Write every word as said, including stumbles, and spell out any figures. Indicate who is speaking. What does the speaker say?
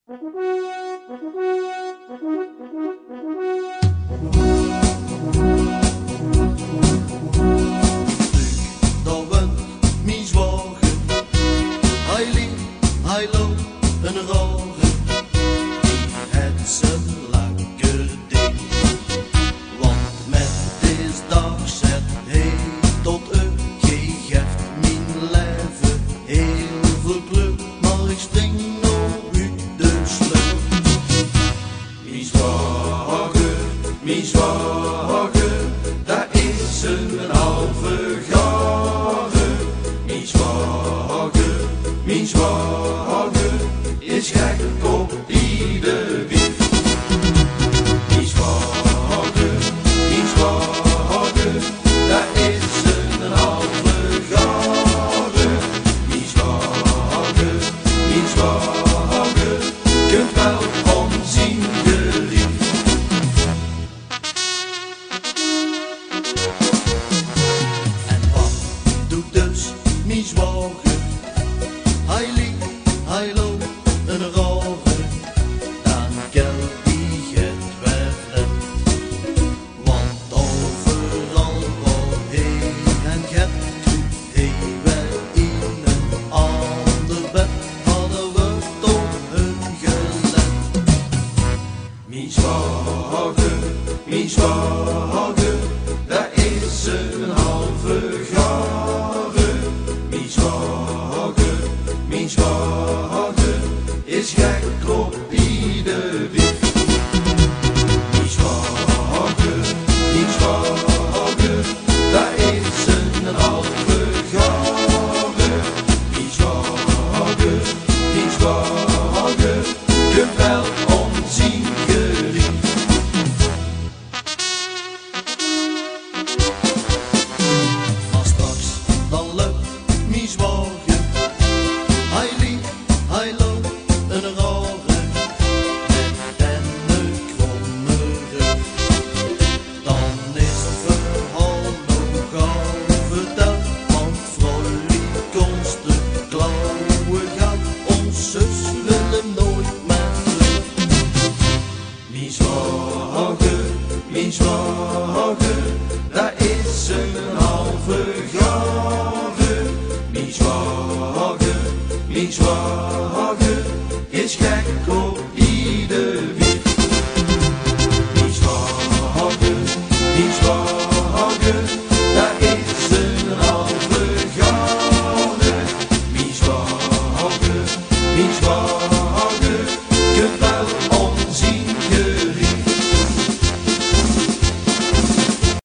Speaker 1: Dan wint mijn zwager, hij liep, hij loopt een rare, die het zijn lekker ding. Want met deze dag zet hij tot een, je geeft mijn leven heel veel kleur, maar ik spring nog uit de sleur. Mijn zwager, mijn zwager, daar is een halve gare. Mijn zwager, mijn zwager, is gek op ieder wieg. Mijn zwager, mijn zwager, daar is een halve gare. Mijn zwager, mijn zwager, kunt wel omzien geliefd. En wat doet dus mijn zwager? Hij liep, hij loopt een rare, dan kan die het wegrennen. Want overal waar hij hen gaat, doet hij wel in een ander bed, hadden we toch hun gelet. Mijn zwager, mijn zwager, daar is een halve gare. Mijn zwager, mijn zwager, is gek op ieder wieg. Mijn zwager, mijn zwager, daar is een halve gare. Mijn zwager, mijn zwager, kunt wel omzien geliefd. Maar straks dan loopt mijn zwager, hij liep, hij loopt een rare, met een kromme rug. Dan is het verhaal nog gauw verteld, want vrouwlie konst de klauwen gaat, ons zus wil hem nooit meer terug. Mijn zwager, mijn zwager, daar is een halve gare. Mijn zwager, mijn zwager, is gek op ieder wieg. Mijn zwager, mijn zwager, daar is een halve gare. Mijn zwager, mijn zwager, kunt wel